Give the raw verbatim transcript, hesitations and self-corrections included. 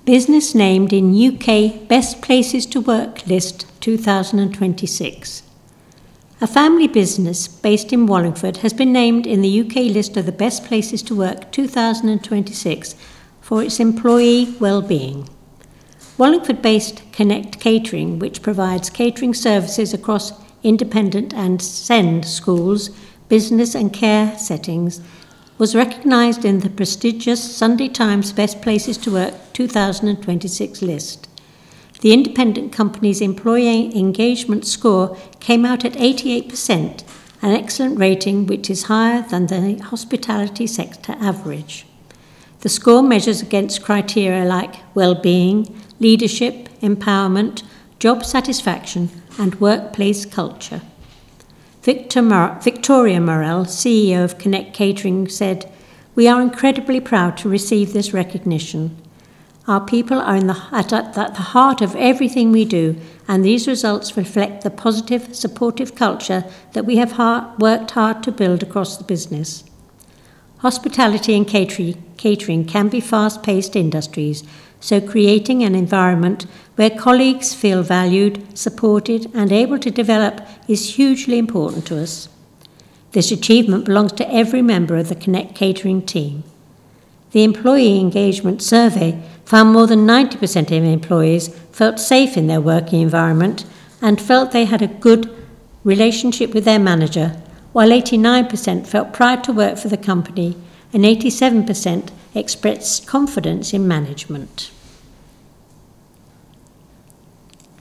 Business named in U K Best Places to Work list two thousand twenty-six. A family business based in Wallingford has been named in the U K list of the Best Places to Work two thousand twenty-six for its employee well-being. Wallingford-based Connect Catering, which provides catering services across independent and SEND schools, business and care settings, was recognised in the prestigious Sunday Times Best Places to Work two thousand twenty-six list. The independent company's employee engagement score came out at eighty-eight percent, an excellent rating which is higher than the hospitality sector average. The score measures against criteria like well-being, leadership, empowerment, job satisfaction, and workplace culture. Victor Mor- Victoria Morell, C E O of Connect Catering, said, "We are incredibly proud to receive this recognition. Our people are in the, at, at the heart of everything we do, and these results reflect the positive, supportive culture that we have hard, worked hard to build across the business." Hospitality and catering, catering can be fast-paced industries, so creating an environment where colleagues feel valued, supported, and able to develop is hugely important to us. This achievement belongs to every member of the Connect Catering team. The Employee Engagement Survey found more than ninety percent of employees felt safe in their working environment and felt they had a good relationship with their manager, while eighty-nine percent felt proud to work for the company and eighty-seven percent expressed confidence in management.